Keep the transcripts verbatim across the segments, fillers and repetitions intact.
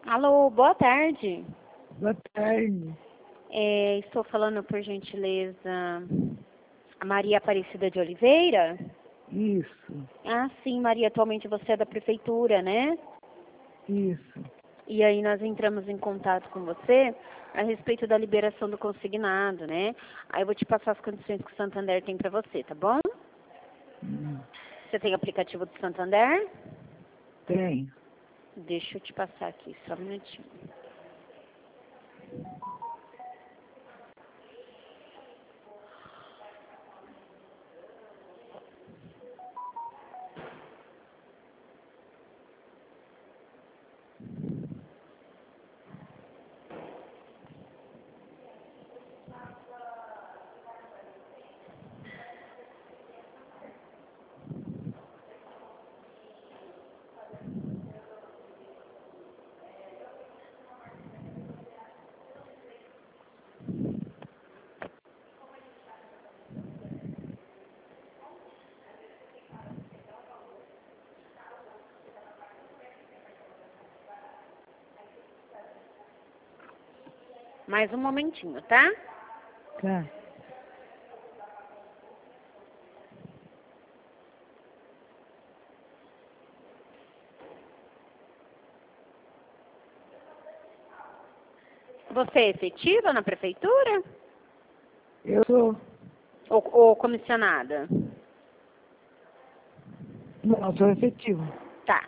Alô, boa tarde. Boa tarde. É, estou falando, por gentileza, a Maria Aparecida de Oliveira? Isso, Ah, sim, Maria, atualmente você é da prefeitura, né? isso. E aí nós entramos em contato com você a respeito da liberação do consignado, né? Aí eu vou te passar as condições que o Santander tem para você, tá bom? Hum, Você tem aplicativo do Santander? Tem. Deixa eu te passar aqui, só um minutinho. Mais um momentinho, tá? Tá. Você é efetiva na prefeitura? Eu sou. Ou, ou comissionada? Não, sou efetivo. Tá.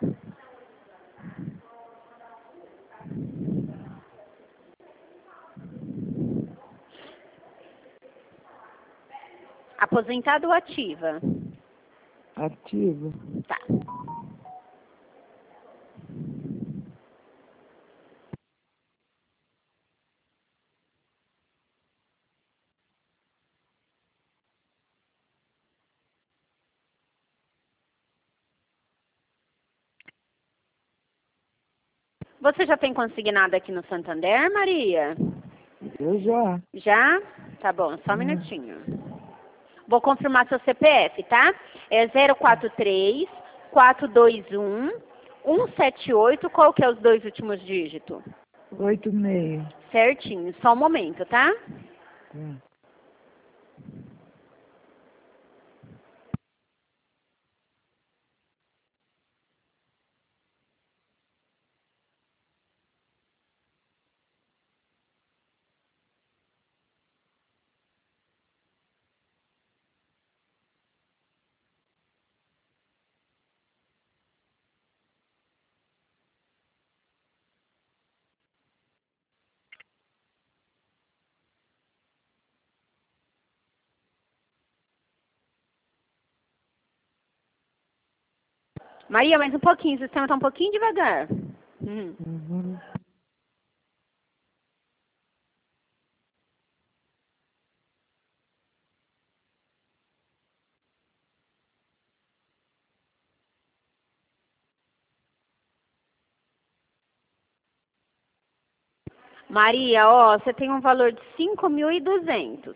Aposentada ou ativa? Ativo. Tá. Você já tem consignado aqui no Santander, Maria? Eu já. Já? Tá bom, só um Hum, minutinho. Vou confirmar seu C P F, tá? É zero quatro três, quatro dois um, um sete oito. Qual que é os dois últimos dígitos? Oito e meio. Certinho, só um momento, tá? Tá. Maria, mais um pouquinho, o sistema tá um pouquinho devagar. Hum. Uhum. Maria, ó, você tem um valor de cinco mil e duzentos.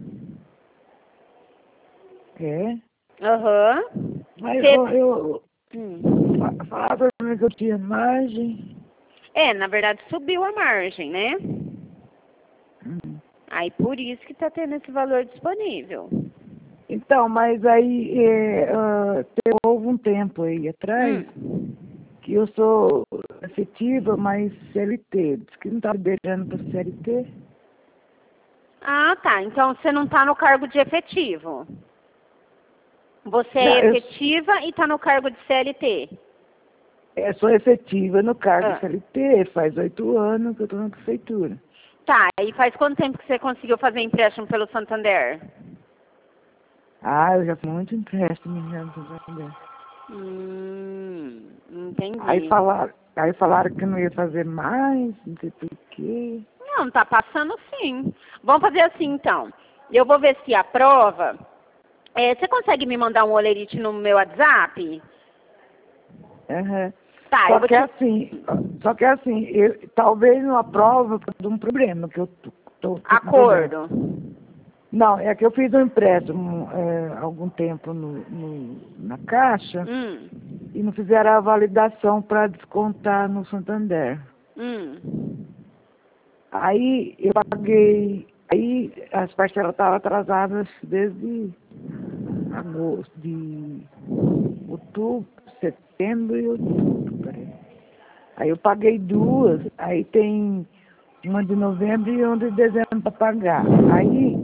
É? Aham. Mas Você... eu, eu Hum. fa- falava pra mim que eu tinha margem. É, na verdade subiu a margem, né? Hum. Aí por isso que tá tendo esse valor disponível. Então, mas aí é, ah, te- houve um tempo aí atrás Hum. que eu sou efetiva, mas C L T. Diz que não tá liberando para C L T. Ah, tá. Então você não tá no cargo de efetivo. Você Não, é eu, efetiva e tá no cargo de C L T. eu sou efetiva no cargo Ah. C L T, faz oito anos que eu estou na prefeitura. Tá, e faz quanto tempo que você conseguiu fazer empréstimo pelo Santander? Ah, eu já fiz muito empréstimo já no Santander. Hum, Aí entendi. falaram, aí falaram que não ia fazer mais, não sei por quê. Não, tá passando sim. Vamos fazer assim então. Eu vou ver se aprova. É, você consegue me mandar um olerite no meu WhatsApp? Uhum. Tá, eu Só vou que é te... assim, só que é assim, eu, talvez não aprova por causa de um problema que eu tô, tô, tô com problema. Acordo. Não, é que eu fiz um empréstimo é, há algum tempo no, no, na Caixa Hum. e não fizeram a validação para descontar no Santander. Hum. Aí eu paguei, aí as parcelas estavam atrasadas desde agosto, de outubro, setembro e outubro, peraí. Aí eu paguei duas, aí tem uma de novembro e uma de dezembro para pagar. Aí,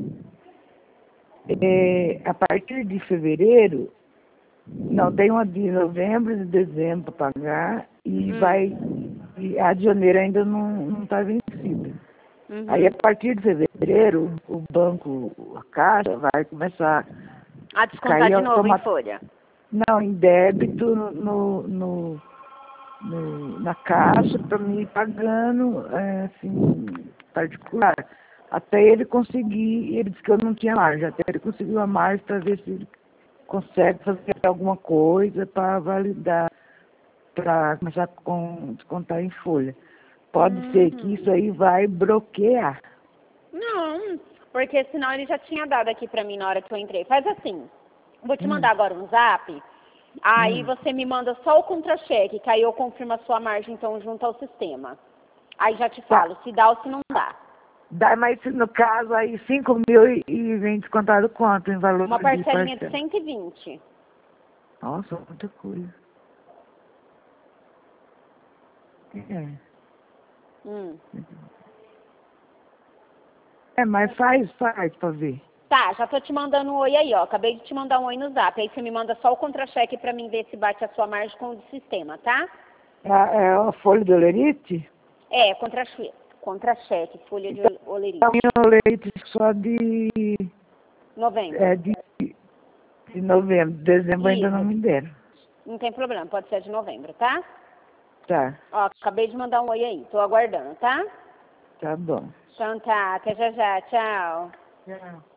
é, a partir de fevereiro, não, tem uma de novembro e de dezembro para pagar e Hum. vai, e a de janeiro ainda não está vencida. Uhum. Aí, a partir de fevereiro, o banco, a Caixa, vai começar A descontar cair de novo em automat- folha. não, em débito no, no, no, no- na Caixa para mim ir pagando, é, assim, particular. Até ele conseguir, ele disse que eu não tinha margem, até ele conseguiu a margem para ver se ele consegue fazer alguma coisa para validar, para começar a con- descontar em folha. Pode ser que Uhum. isso aí vai bloquear. Não, porque senão ele já tinha dado aqui pra mim na hora que eu entrei. Faz assim, vou te Hum, mandar agora um zap, aí hum. você me manda só o contra-cheque, que aí eu confirmo a sua margem, então, junto ao sistema. Aí já te Tá. falo se dá ou se não dá. Dá, mas no caso aí cinco mil e, e vem descontado quanto em valor Uma de parcelinha de parcela? cento e vinte. Nossa, muita coisa. É. Hum. É, mas faz, faz pra ver. Tá, já tô te mandando um oi aí, ó. Acabei de te mandar um oi no zap. Aí você me manda só o contra-cheque pra mim ver se bate a sua margem com o do sistema, tá? É, é a folha do Olerite? É, contra-cheque. Contra-cheque, folha de Então, olerite. a minha Olerite só de, Novembro. é, de, de novembro. Dezembro ainda não Isso. me deram. Não tem problema, pode ser de novembro, tá? Tá, Ó, acabei de mandar um oi aí. Tô aguardando, tá? tá bom. Então tá, até já já. Tchau. Tchau.